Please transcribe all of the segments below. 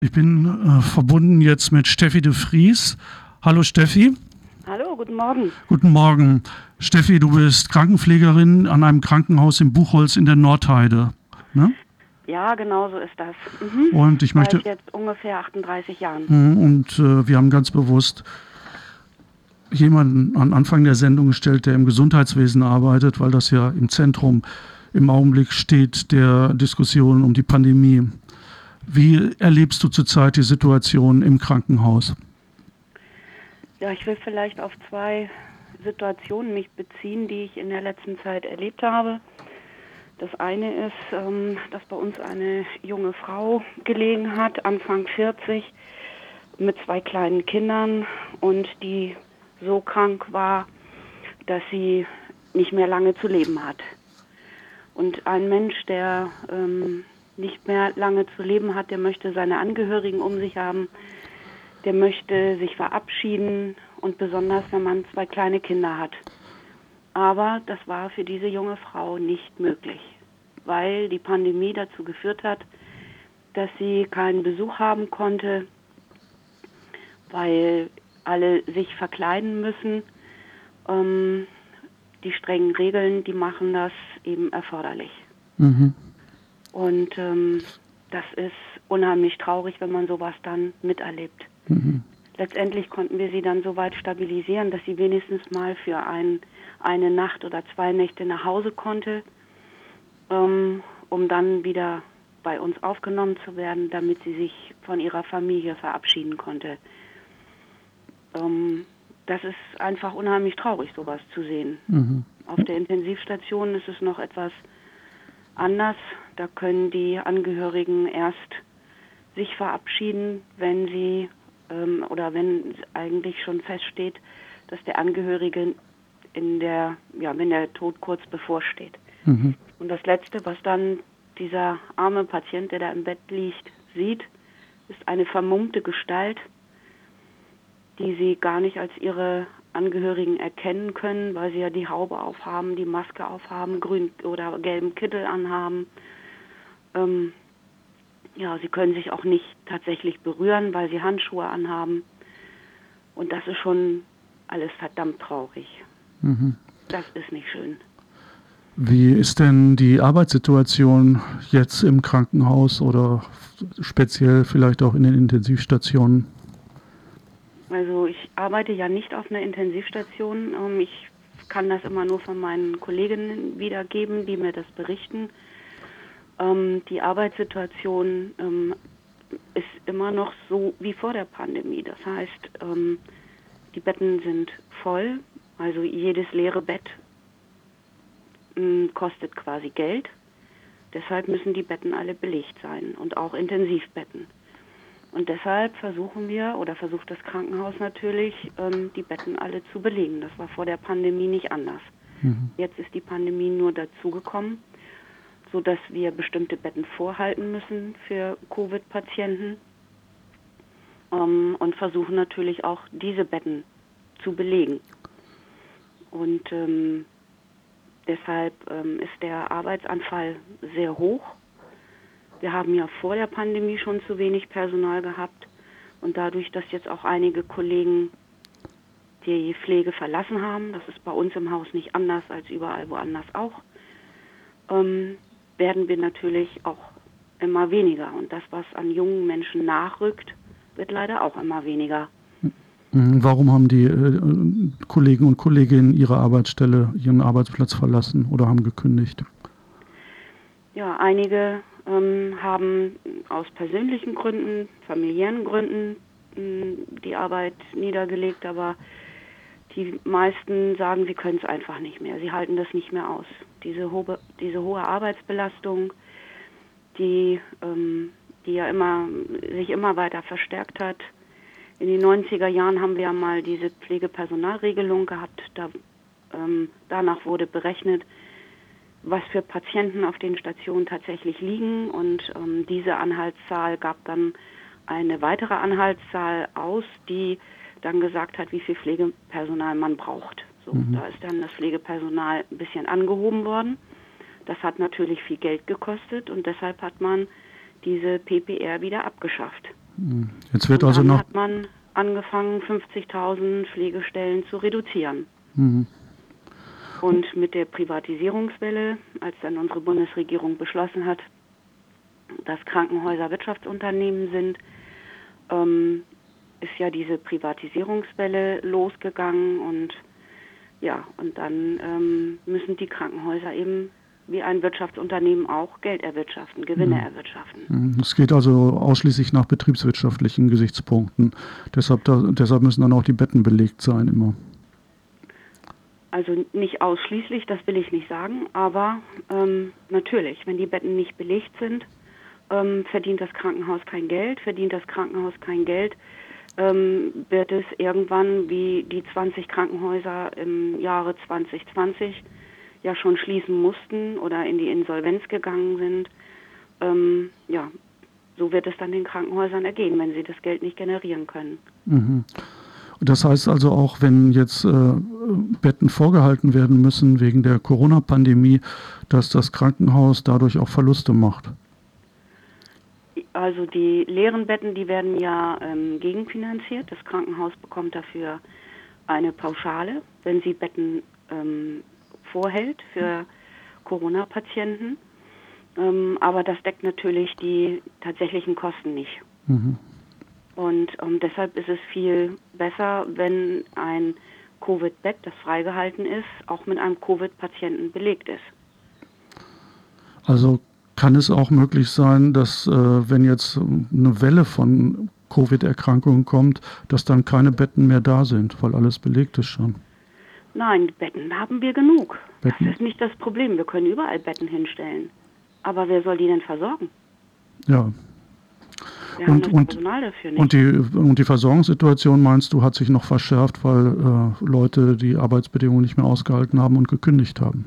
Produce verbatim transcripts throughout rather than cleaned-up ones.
Ich bin äh, verbunden jetzt mit Steffi de Vries. Hallo Steffi. Hallo, guten Morgen. Guten Morgen. Steffi, du bist Krankenpflegerin an einem Krankenhaus in Buchholz in der Nordheide, ne? Ja, genau so ist das. Mhm. Und ich möchte Seit jetzt ungefähr achtunddreißig Jahren. Und äh, wir haben ganz bewusst jemanden am Anfang der Sendung gestellt, der im Gesundheitswesen arbeitet, weil das ja im Zentrum im Augenblick steht der Diskussion um die Pandemie. Wie erlebst du zurzeit die Situation im Krankenhaus? Ja, ich will vielleicht auf zwei Situationen mich beziehen, die ich in der letzten Zeit erlebt habe. Das eine ist, ähm, dass bei uns eine junge Frau gelegen hat, Anfang vierzig, mit zwei kleinen Kindern und die so krank war, dass sie nicht mehr lange zu leben hat. Und ein Mensch, der ähm, nicht mehr lange zu leben hat, der möchte seine Angehörigen um sich haben, der möchte sich verabschieden und besonders, wenn man zwei kleine Kinder hat. Aber das war für diese junge Frau nicht möglich, weil die Pandemie dazu geführt hat, dass sie keinen Besuch haben konnte, weil alle sich verkleiden müssen. Ähm, die strengen Regeln, die machen das eben erforderlich. Mhm. Und ähm, das ist unheimlich traurig, wenn man sowas dann miterlebt. Mhm. Letztendlich konnten wir sie dann so weit stabilisieren, dass sie wenigstens mal für ein, eine Nacht oder zwei Nächte nach Hause konnte, ähm, um dann wieder bei uns aufgenommen zu werden, damit sie sich von ihrer Familie verabschieden konnte. Ähm, das ist einfach unheimlich traurig, sowas zu sehen. Mhm. Auf der Intensivstation ist es noch etwas anders. Da können die Angehörigen erst sich verabschieden, wenn sie ähm, oder wenn eigentlich schon feststeht, dass der Angehörige in der, ja, wenn der Tod kurz bevorsteht. Mhm. Und das Letzte, was dann dieser arme Patient, der da im Bett liegt, sieht, ist eine vermummte Gestalt, die sie gar nicht als ihre Angehörigen erkennen können, weil sie ja die Haube aufhaben, die Maske aufhaben, grün oder gelben Kittel anhaben. Ähm, ja, sie können sich auch nicht tatsächlich berühren, weil sie Handschuhe anhaben. Und das ist schon alles verdammt traurig. Mhm. Das ist nicht schön. Wie ist denn die Arbeitssituation jetzt im Krankenhaus oder speziell vielleicht auch in den Intensivstationen? Also ich arbeite ja nicht auf einer Intensivstation. Ähm, ich kann das immer nur von meinen Kolleginnen wiedergeben, die mir das berichten. Ähm, die Arbeitssituation ähm, ist immer noch so wie vor der Pandemie. Das heißt, ähm, die Betten sind voll, also jedes leere Bett ähm, kostet quasi Geld. Deshalb müssen die Betten alle belegt sein und auch Intensivbetten. Und deshalb versuchen wir, oder versucht das Krankenhaus natürlich, ähm, die Betten alle zu belegen. Das war vor der Pandemie nicht anders. Mhm. Jetzt ist die Pandemie nur dazugekommen, sodass wir bestimmte Betten vorhalten müssen für Covid-Patienten ähm, und versuchen natürlich auch diese Betten zu belegen. Und ähm, deshalb ähm, ist der Arbeitsanfall sehr hoch. Wir haben ja vor der Pandemie schon zu wenig Personal gehabt und dadurch, dass jetzt auch einige Kollegen die Pflege verlassen haben, das ist bei uns im Haus nicht anders als überall woanders auch, ähm, werden wir natürlich auch immer weniger. Und das, was an jungen Menschen nachrückt, wird leider auch immer weniger. Warum haben die äh, Kollegen und Kolleginnen ihre Arbeitsstelle, ihren Arbeitsplatz verlassen oder haben gekündigt? Ja, einige ähm, haben aus persönlichen Gründen, familiären Gründen mh, die Arbeit niedergelegt, aber die meisten sagen, sie können es einfach nicht mehr. Sie halten das nicht mehr aus. Diese hohe, diese hohe Arbeitsbelastung, die, ähm, die ja immer, sich immer weiter verstärkt hat. In den neunziger Jahren haben wir ja mal diese Pflegepersonalregelung gehabt. Da, ähm, danach wurde berechnet, was für Patienten auf den Stationen tatsächlich liegen. Und ähm, diese Anhaltszahl gab dann eine weitere Anhaltszahl aus, die dann gesagt hat, wie viel Pflegepersonal man braucht. So, mhm. Da ist dann das Pflegepersonal ein bisschen angehoben worden. Das hat natürlich viel Geld gekostet und deshalb hat man diese P P R wieder abgeschafft. Jetzt wird Und also dann noch... hat man angefangen, fünfzigtausend Pflegestellen zu reduzieren. Mhm. Und mit der Privatisierungswelle, als dann unsere Bundesregierung beschlossen hat, dass Krankenhäuser Wirtschaftsunternehmen sind, ähm, ist ja diese Privatisierungswelle losgegangen und ja, und dann ähm, müssen die Krankenhäuser eben wie ein Wirtschaftsunternehmen auch Geld erwirtschaften, Gewinne Mhm. erwirtschaften. Es geht also ausschließlich nach betriebswirtschaftlichen Gesichtspunkten. Deshalb, da, deshalb müssen dann auch die Betten belegt sein immer. Also nicht ausschließlich, das will ich nicht sagen, aber ähm, natürlich, wenn die Betten nicht belegt sind, ähm, verdient das Krankenhaus kein Geld, verdient das Krankenhaus kein Geld, ähm, wird es irgendwann, wie die zwanzig Krankenhäuser im Jahre zwanzig zwanzig ja schon schließen mussten oder in die Insolvenz gegangen sind, ähm, ja, so wird es dann den Krankenhäusern ergehen, wenn sie das Geld nicht generieren können. Mhm. Das heißt also auch, wenn jetzt äh, Betten vorgehalten werden müssen wegen der Corona-Pandemie, dass das Krankenhaus dadurch auch Verluste macht. Also die leeren Betten, die werden ja ähm, gegenfinanziert. Das Krankenhaus bekommt dafür eine Pauschale, wenn sie Betten ähm, vorhält für Corona-Patienten. Ähm, aber das deckt natürlich die tatsächlichen Kosten nicht. Mhm. Und ähm, deshalb ist es viel besser, wenn ein Covid-Bett, das freigehalten ist, auch mit einem Covid-Patienten belegt ist. Also kann es auch möglich sein, dass äh, wenn jetzt eine Welle von Covid-Erkrankungen kommt, dass dann keine Betten mehr da sind, weil alles belegt ist schon? Nein, Betten haben wir genug. Betten? Das ist nicht das Problem. Wir können überall Betten hinstellen. Aber wer soll die denn versorgen? Ja. Wir haben Und, das und, Personal dafür nicht. und, die, und die Versorgungssituation, meinst du, hat sich noch verschärft, weil äh, Leute die Arbeitsbedingungen nicht mehr ausgehalten haben und gekündigt haben?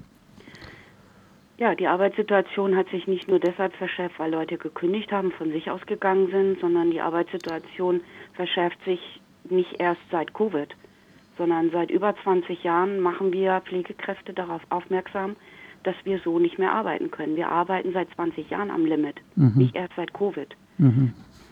Ja, die Arbeitssituation hat sich nicht nur deshalb verschärft, weil Leute gekündigt haben, von sich aus gegangen sind, sondern die Arbeitssituation verschärft sich nicht erst seit Covid, sondern seit über zwanzig Jahren machen wir Pflegekräfte darauf aufmerksam, dass wir so nicht mehr arbeiten können. Wir arbeiten seit zwanzig Jahren am Limit, Mhm. nicht erst seit Covid. Mhm.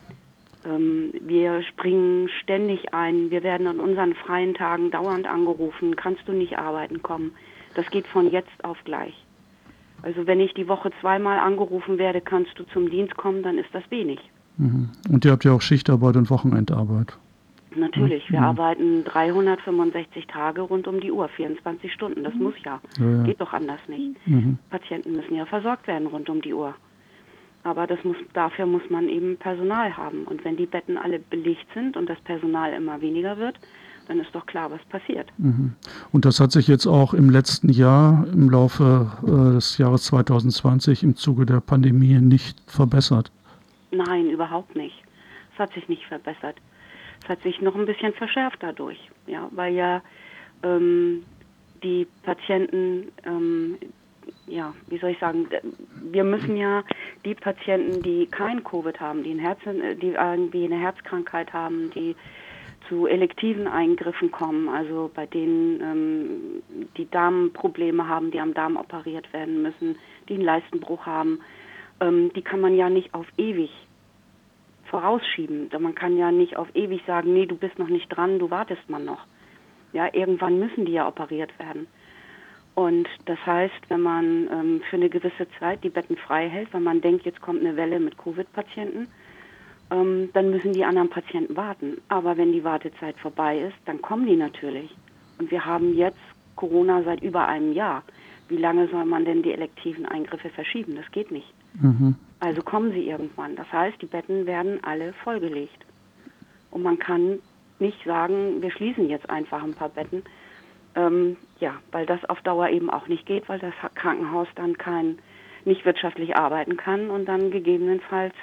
Ähm, wir springen ständig ein, wir werden an unseren freien Tagen dauernd angerufen, kannst du nicht arbeiten kommen. Das geht von jetzt auf gleich. Also wenn ich die Woche zweimal angerufen werde, kannst du zum Dienst kommen, dann ist das wenig. Mhm. Und ihr habt ja auch Schichtarbeit und Wochenendarbeit. Natürlich, wir Mhm. arbeiten dreihundertfünfundsechzig Tage rund um die Uhr, vierundzwanzig Stunden, das muss ja. Ja, ja. Geht doch anders nicht. Mhm. Patienten müssen ja versorgt werden rund um die Uhr. Aber das muss, dafür muss man eben Personal haben. Und wenn die Betten alle belegt sind und das Personal immer weniger wird, dann ist doch klar, was passiert. Mhm. Und das hat sich jetzt auch im letzten Jahr, im Laufe äh, des Jahres zwanzig zwanzig, im Zuge der Pandemie nicht verbessert. Nein, überhaupt nicht. Es hat sich nicht verbessert. Es hat sich noch ein bisschen verschärft dadurch, ja, weil ja ähm, die Patienten, ähm, ja, wie soll ich sagen, wir müssen ja die Patienten, die kein Covid haben, die, ein Herz, die irgendwie eine Herzkrankheit haben, die zu elektiven Eingriffen kommen, also bei denen ähm, die Darmprobleme haben, die am Darm operiert werden müssen, die einen Leistenbruch haben, ähm, die kann man ja nicht auf ewig vorausschieben. Man kann ja nicht auf ewig sagen, nee, du bist noch nicht dran, du wartest mal noch. Ja, irgendwann müssen die ja operiert werden. Und das heißt, wenn man ähm, für eine gewisse Zeit die Betten frei hält, weil man denkt, jetzt kommt eine Welle mit Covid-Patienten, ähm, dann müssen die anderen Patienten warten. Aber wenn die Wartezeit vorbei ist, dann kommen die natürlich. Und wir haben jetzt Corona seit über einem Jahr. Wie lange soll man denn die elektiven Eingriffe verschieben? Das geht nicht. Mhm. Also kommen sie irgendwann. Das heißt, die Betten werden alle vollgelegt. Und man kann nicht sagen, wir schließen jetzt einfach ein paar Betten. Ähm, ja, weil das auf Dauer eben auch nicht geht, weil das Krankenhaus dann kein, nicht wirtschaftlich arbeiten kann und dann gegebenenfalls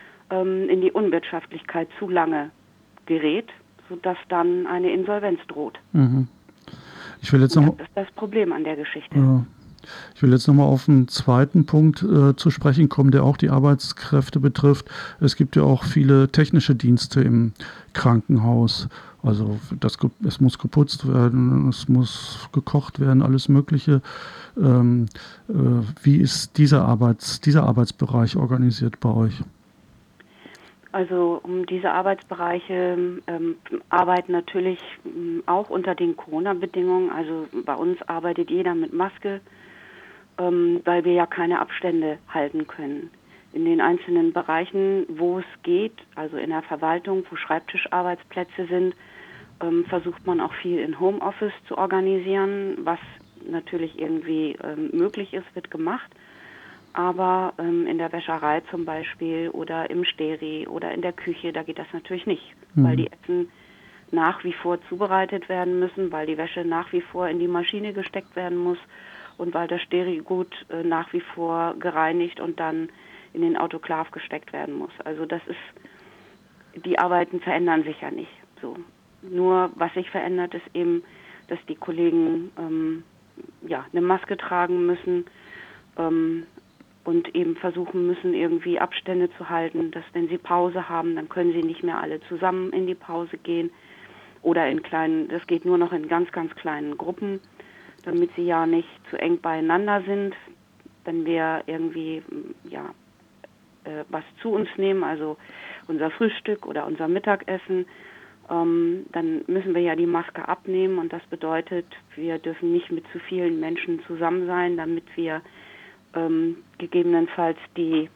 ähm, in die Unwirtschaftlichkeit zu lange gerät, sodass dann eine Insolvenz droht. Mhm. Ich will jetzt Und noch das ist das Problem an der Geschichte. Ja. Ich will jetzt nochmal auf einen zweiten Punkt äh, zu sprechen kommen, der auch die Arbeitskräfte betrifft. Es gibt ja auch viele technische Dienste im Krankenhaus. Also das, es muss geputzt werden, es muss gekocht werden, alles Mögliche. Ähm, äh, wie ist dieser, Arbeits, dieser Arbeitsbereich organisiert bei euch? Also um diese Arbeitsbereiche ähm, arbeiten natürlich ähm, auch unter den Corona-Bedingungen. Also bei uns arbeitet jeder mit Maske, ähm, weil wir ja keine Abstände halten können. In den einzelnen Bereichen, wo es geht, also in der Verwaltung, wo Schreibtischarbeitsplätze sind, ähm, versucht man auch viel in Homeoffice zu organisieren, was natürlich irgendwie ähm, möglich ist, wird gemacht. Aber ähm, in der Wäscherei zum Beispiel oder im Steri oder in der Küche, da geht das natürlich nicht, mhm. weil die Essen nach wie vor zubereitet werden müssen, weil die Wäsche nach wie vor in die Maschine gesteckt werden muss und weil das Sterigut äh, nach wie vor gereinigt und dann in den Autoklav gesteckt werden muss. Also das ist, die Arbeiten verändern sich ja nicht so. Nur was sich verändert, ist eben, dass die Kollegen ähm, ja, eine Maske tragen müssen, ähm, und eben versuchen müssen, irgendwie Abstände zu halten, dass wenn sie Pause haben, dann können sie nicht mehr alle zusammen in die Pause gehen oder in kleinen, das geht nur noch in ganz, ganz kleinen Gruppen, damit sie ja nicht zu eng beieinander sind. Wenn wir irgendwie ja äh, was zu uns nehmen, also unser Frühstück oder unser Mittagessen, ähm, dann müssen wir ja die Maske abnehmen und das bedeutet, wir dürfen nicht mit zu vielen Menschen zusammen sein, damit wir Ähm, gegebenenfalls die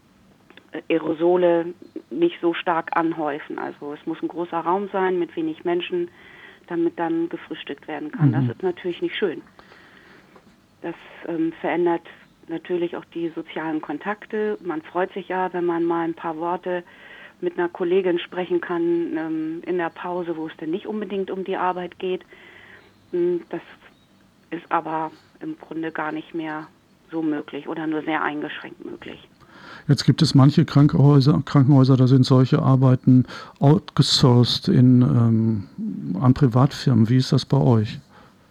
Aerosole nicht so stark anhäufen. Also es muss ein großer Raum sein mit wenig Menschen, damit dann gefrühstückt werden kann. Mhm. Das ist natürlich nicht schön. Das ähm, verändert natürlich auch die sozialen Kontakte. Man freut sich ja, wenn man mal ein paar Worte mit einer Kollegin sprechen kann ähm, in der Pause, wo es denn nicht unbedingt um die Arbeit geht. Das ist aber im Grunde gar nicht mehr so möglich oder nur sehr eingeschränkt möglich. Jetzt gibt es manche Krankenhäuser, Krankenhäuser, da sind solche Arbeiten outgesourced in, ähm, an Privatfirmen. Wie ist das bei euch?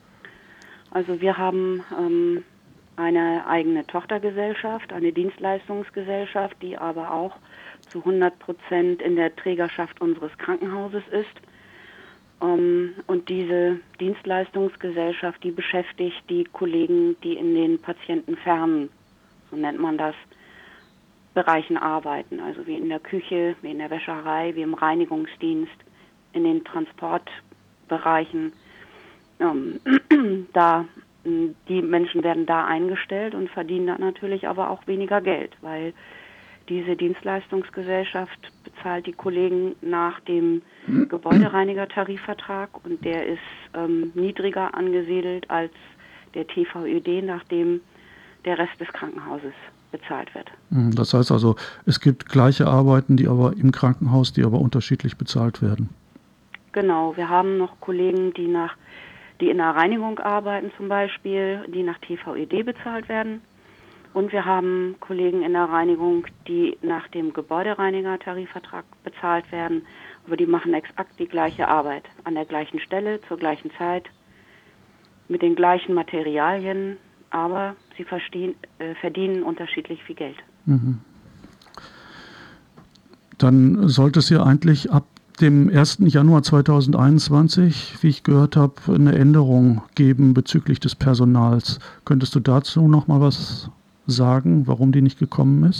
Also wir haben ähm, eine eigene Tochtergesellschaft, eine Dienstleistungsgesellschaft, die aber auch zu hundert Prozent in der Trägerschaft unseres Krankenhauses ist. Um, und diese Dienstleistungsgesellschaft, die beschäftigt die Kollegen, die in den patientenfernen, so nennt man das, Bereichen arbeiten. Also wie in der Küche, wie in der Wäscherei, wie im Reinigungsdienst, in den Transportbereichen. Um, da, die Menschen werden da eingestellt und verdienen dann natürlich aber auch weniger Geld, weil diese Dienstleistungsgesellschaft bezahlt die Kollegen nach dem Gebäudereiniger-Tarifvertrag und der ist ähm, niedriger angesiedelt als der T V Ö D, nachdem der Rest des Krankenhauses bezahlt wird. Das heißt also, es gibt gleiche Arbeiten, die aber im Krankenhaus, die aber unterschiedlich bezahlt werden. Genau, wir haben noch Kollegen, die nach, die in der Reinigung arbeiten zum Beispiel, die nach T V Ö D bezahlt werden. Und wir haben Kollegen in der Reinigung, die nach dem Gebäudereiniger-Tarifvertrag bezahlt werden, aber die machen exakt die gleiche Arbeit, an der gleichen Stelle, zur gleichen Zeit, mit den gleichen Materialien, aber sie verstehen, äh, verdienen unterschiedlich viel Geld. Mhm. Dann sollte es ja eigentlich ab dem ersten Januar zweitausendeinundzwanzig, wie ich gehört habe, eine Änderung geben bezüglich des Personals. Könntest du dazu noch mal was sagen, warum die nicht gekommen ist?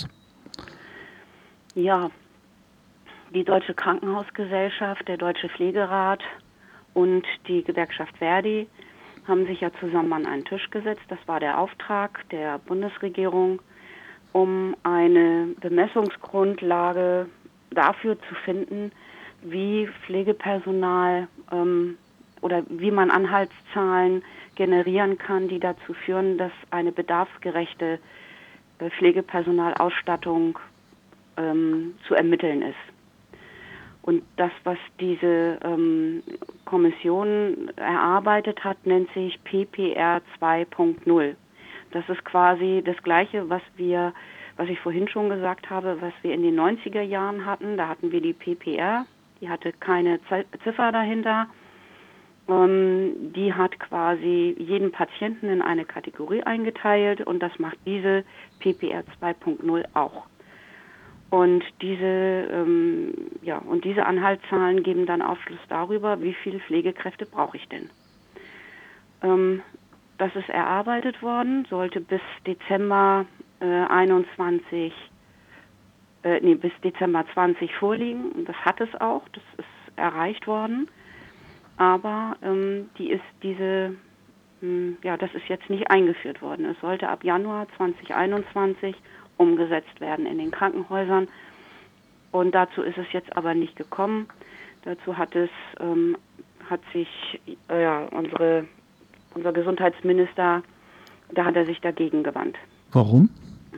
Ja, die Deutsche Krankenhausgesellschaft, der Deutsche Pflegerat und die Gewerkschaft Verdi haben sich ja zusammen an einen Tisch gesetzt. Das war der Auftrag der Bundesregierung, um eine Bemessungsgrundlage dafür zu finden, wie Pflegepersonal ähm, oder wie man Anhaltszahlen generieren kann, die dazu führen, dass eine bedarfsgerechte äh, Pflegepersonalausstattung ähm, zu ermitteln ist. Und das, was diese ähm, Kommission erarbeitet hat, nennt sich P P R zwei Punkt null. Das ist quasi das Gleiche, was wir, was ich vorhin schon gesagt habe, was wir in den neunziger Jahren hatten. Da hatten wir die P P R, die hatte keine Ziffer dahinter. Ähm, die hat quasi jeden Patienten in eine Kategorie eingeteilt und das macht diese P P R zwei Punkt null auch. Und diese, ähm, ja, und diese Anhaltszahlen geben dann Aufschluss darüber, wie viele Pflegekräfte brauche ich denn. Ähm, das ist erarbeitet worden, sollte bis Dezember äh, einundzwanzig äh, nee, bis Dezember zwanzig vorliegen. Und das hat es auch, das ist erreicht worden. Aber ähm, die ist diese, mh, ja, das ist jetzt nicht eingeführt worden. Es sollte ab Januar zwanzig einundzwanzig umgesetzt werden in den Krankenhäusern. Und dazu ist es jetzt aber nicht gekommen. Dazu hat es, ähm, hat sich äh, ja, unsere, unser Gesundheitsminister, da hat er sich dagegen gewandt. Warum?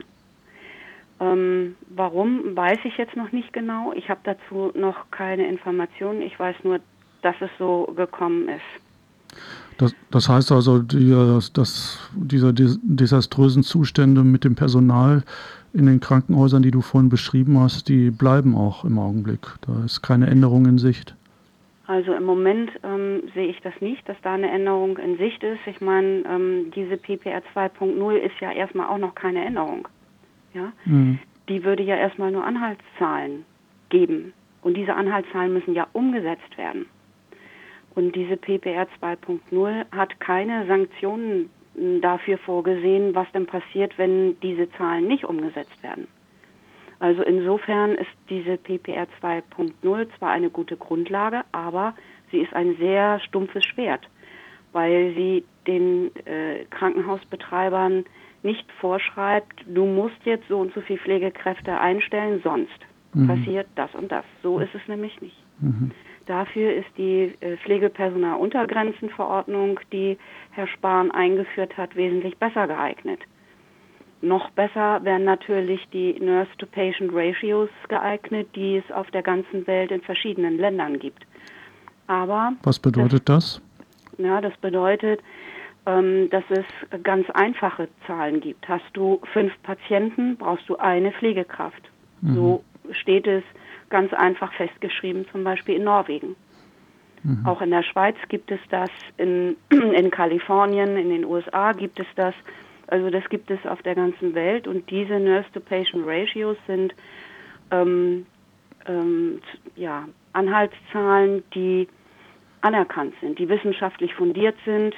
Ähm, warum, weiß ich jetzt noch nicht genau. Ich habe dazu noch keine Informationen. Ich weiß nur, dass es so gekommen ist. Das, das heißt also, die, das, diese desaströsen Zustände mit dem Personal in den Krankenhäusern, die du vorhin beschrieben hast, die bleiben auch im Augenblick. Da ist keine Änderung in Sicht. Also im Moment ähm, sehe ich das nicht, dass da eine Änderung in Sicht ist. Ich meine, ähm, diese P P R zwei Punkt null ist ja erstmal auch noch keine Änderung. Ja? Mhm. Die würde ja erstmal nur Anhaltszahlen geben. Und diese Anhaltszahlen müssen ja umgesetzt werden. Und diese P P R zwei Punkt null hat keine Sanktionen dafür vorgesehen, was denn passiert, wenn diese Zahlen nicht umgesetzt werden. Also insofern ist diese P P R zwei Punkt null zwar eine gute Grundlage, aber sie ist ein sehr stumpfes Schwert, weil sie den äh, Krankenhausbetreibern nicht vorschreibt, du musst jetzt so und so viele Pflegekräfte einstellen, sonst mhm. passiert das und das. So ist es nämlich nicht. Mhm. Dafür ist die äh, Pflegepersonaluntergrenzenverordnung, die Herr Spahn eingeführt hat, wesentlich besser geeignet. Noch besser wären natürlich die Nurse-to-Patient-Ratios geeignet, die es auf der ganzen Welt in verschiedenen Ländern gibt. Aber was bedeutet das? das? Ja, das bedeutet, ähm, dass es ganz einfache Zahlen gibt. Hast du fünf Patienten, brauchst du eine Pflegekraft. Mhm. So steht es ganz einfach festgeschrieben, zum Beispiel in Norwegen. Mhm. Auch in der Schweiz gibt es das, in, in Kalifornien, in den U S A gibt es das. Also das gibt es auf der ganzen Welt. Und diese Nurse-to-Patient-Ratios sind ähm, ähm, ja, Anhaltszahlen, die anerkannt sind, die wissenschaftlich fundiert sind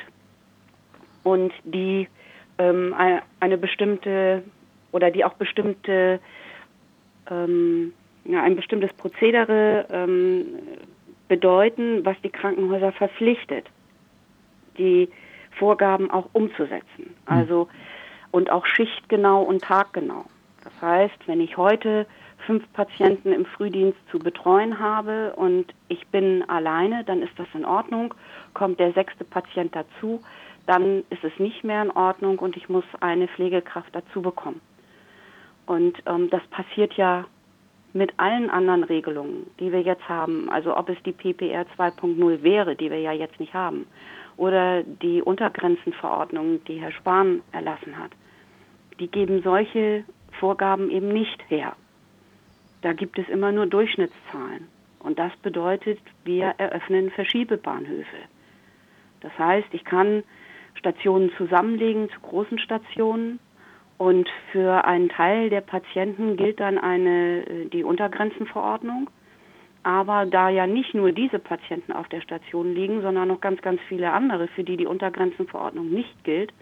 und die ähm, eine, eine bestimmte oder die auch bestimmte ähm, ja, ein bestimmtes Prozedere ähm, bedeuten, was die Krankenhäuser verpflichtet, die Vorgaben auch umzusetzen. Also und auch schichtgenau und taggenau. Das heißt, wenn ich heute fünf Patienten im Frühdienst zu betreuen habe und ich bin alleine, dann ist das in Ordnung. Kommt der sechste Patient dazu, dann ist es nicht mehr in Ordnung und ich muss eine Pflegekraft dazu bekommen. Und ähm, das passiert ja mit allen anderen Regelungen, die wir jetzt haben, also ob es die P P R zwei Punkt null wäre, die wir ja jetzt nicht haben, oder die Untergrenzenverordnung, die Herr Spahn erlassen hat, die geben solche Vorgaben eben nicht her. Da gibt es immer nur Durchschnittszahlen. Und das bedeutet, wir eröffnen Verschiebebahnhöfe. Das heißt, ich kann Stationen zusammenlegen zu großen Stationen und für einen Teil der Patienten gilt dann eine, die Untergrenzenverordnung. Aber da ja nicht nur diese Patienten auf der Station liegen, sondern noch ganz, ganz viele andere, für die die Untergrenzenverordnung nicht gilt,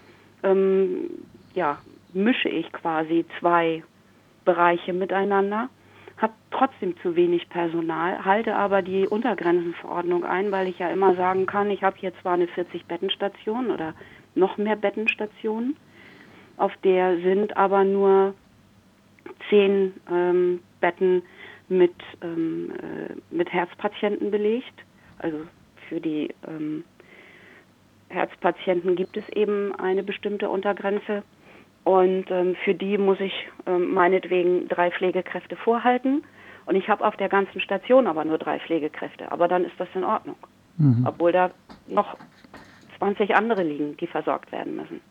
ähm, ja, mische ich quasi zwei Bereiche miteinander, habe trotzdem zu wenig Personal, halte aber die Untergrenzenverordnung ein, weil ich ja immer sagen kann, ich habe hier zwar eine vierzig-Bettenstation oder noch mehr Bettenstationen, auf der sind aber nur zehn ähm, Betten mit, ähm, äh, mit Herzpatienten belegt. Also für die ähm, Herzpatienten gibt es eben eine bestimmte Untergrenze. Und ähm, für die muss ich ähm, meinetwegen drei Pflegekräfte vorhalten. Und ich habe auf der ganzen Station aber nur drei Pflegekräfte. Aber dann ist das in Ordnung. Mhm. Obwohl da noch zwanzig andere liegen, die versorgt werden müssen.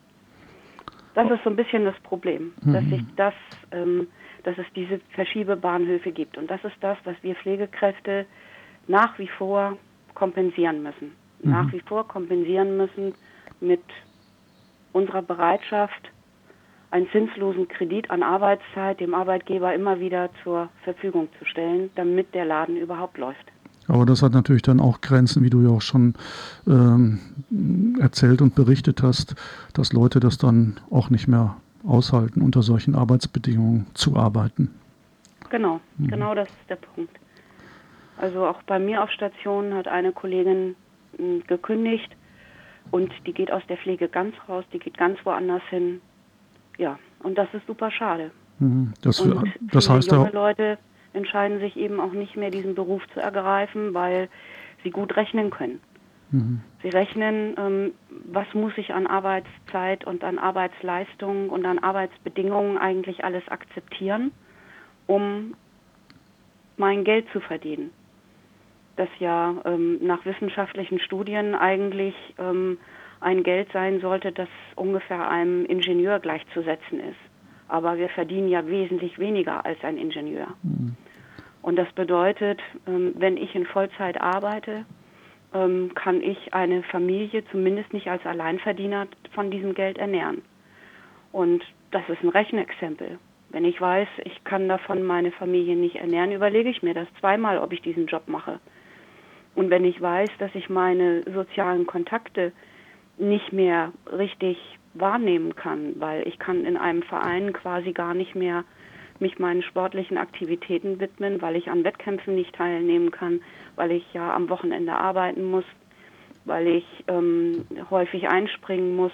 Das ist so ein bisschen das Problem, mhm. dass sich das, ähm, dass es diese Verschiebebahnhöfe gibt. Und das ist das, was wir Pflegekräfte nach wie vor kompensieren müssen. Mhm. Nach wie vor kompensieren müssen mit unserer Bereitschaft, einen zinslosen Kredit an Arbeitszeit dem Arbeitgeber immer wieder zur Verfügung zu stellen, damit der Laden überhaupt läuft. Aber das hat natürlich dann auch Grenzen, wie du ja auch schon ähm, erzählt und berichtet hast, dass Leute das dann auch nicht mehr aushalten, unter solchen Arbeitsbedingungen zu arbeiten. genau. Mhm. Genau das ist der Punkt. Also auch bei mir auf Station hat eine Kollegin mh, gekündigt und die geht aus der Pflege ganz raus, die geht ganz woanders hin. Ja, und das ist super schade. Mhm. Das, Und das viele heißt junge ja, Leute entscheiden sich eben auch nicht mehr, diesen Beruf zu ergreifen, weil sie gut rechnen können. mhm. Sie rechnen, ähm, was muss ich an Arbeitszeit und an Arbeitsleistung und an Arbeitsbedingungen eigentlich alles akzeptieren, um mein Geld zu verdienen. Das ja ähm, nach wissenschaftlichen Studien eigentlich ähm, ein Geld sein sollte, das ungefähr einem Ingenieur gleichzusetzen ist. Aber wir verdienen ja wesentlich weniger als ein Ingenieur. Mhm. Und das bedeutet, ähm, wenn ich in Vollzeit arbeite, ähm, kann ich eine Familie zumindest nicht als Alleinverdiener von diesem Geld ernähren. Und das ist ein Rechenexempel. Wenn ich weiß, ich kann davon meine Familie nicht ernähren, überlege ich mir das zweimal, ob ich diesen Job mache. Und wenn ich weiß, dass ich meine sozialen Kontakte nicht mehr richtig wahrnehmen kann, weil ich kann in einem Verein quasi gar nicht mehr mich meinen sportlichen Aktivitäten widmen, weil ich an Wettkämpfen nicht teilnehmen kann, weil ich ja am Wochenende arbeiten muss, weil ich ähm, häufig einspringen muss,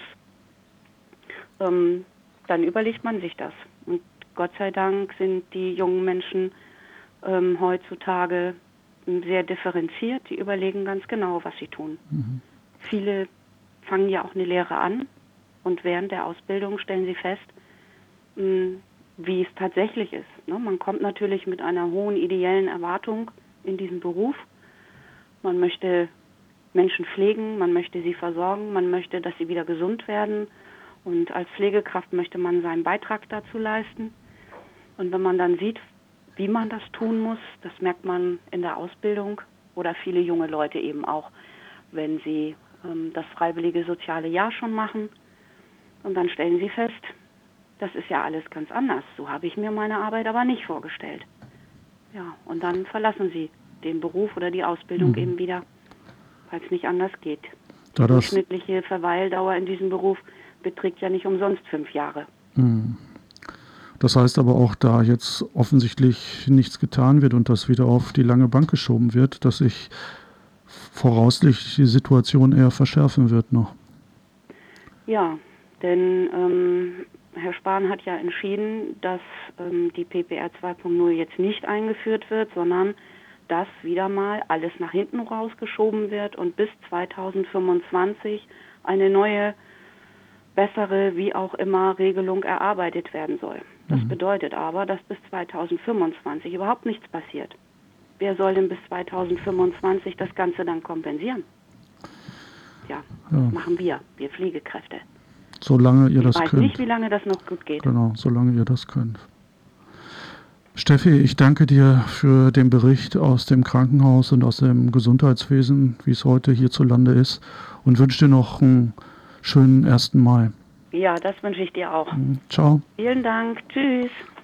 ähm, dann überlegt man sich das. Und Gott sei Dank sind die jungen Menschen ähm, heutzutage sehr differenziert, die überlegen ganz genau, was sie tun. Mhm. Viele fangen ja auch eine Lehre an und während der Ausbildung stellen sie fest, mh, wie es tatsächlich ist. Ne? Man kommt natürlich mit einer hohen ideellen Erwartung in diesen Beruf. Man möchte Menschen pflegen, man möchte sie versorgen, man möchte, dass sie wieder gesund werden. Und als Pflegekraft möchte man seinen Beitrag dazu leisten. Und wenn man dann sieht, wie man das tun muss, das merkt man in der Ausbildung oder viele junge Leute eben auch, wenn sie ähm, das freiwillige soziale Jahr schon machen. Und dann stellen sie fest, das ist ja alles ganz anders. So habe ich mir meine Arbeit aber nicht vorgestellt. Ja, und dann verlassen sie den Beruf oder die Ausbildung Mhm. eben wieder, weil es nicht anders geht. Die Da das, durchschnittliche Verweildauer in diesem Beruf beträgt ja nicht umsonst fünf Jahre. mhm. Das heißt aber auch, da jetzt offensichtlich nichts getan wird und das wieder auf die lange Bank geschoben wird, dass sich voraussichtlich die Situation eher verschärfen wird noch. Ja, denn ähm, Herr Spahn hat ja entschieden, dass ähm, die P P R zwei Punkt null jetzt nicht eingeführt wird, sondern dass wieder mal alles nach hinten rausgeschoben wird und bis zweitausendfünfundzwanzig eine neue, bessere, wie auch immer, Regelung erarbeitet werden soll. Das Mhm. bedeutet aber, dass bis zweitausendfünfundzwanzig überhaupt nichts passiert. Wer soll denn bis zweitausendfünfundzwanzig das Ganze dann kompensieren? Ja, Ja. das machen wir, wir Pflegekräfte. Solange ihr Ich das weiß könnt. nicht, wie lange das noch gut geht. Genau, solange ihr das könnt. Steffi, ich danke dir für den Bericht aus dem Krankenhaus und aus dem Gesundheitswesen, wie es heute hierzulande ist, und wünsche dir noch einen schönen ersten Mai. Ja, das wünsche ich dir auch. Mhm. Ciao. Vielen Dank. Tschüss.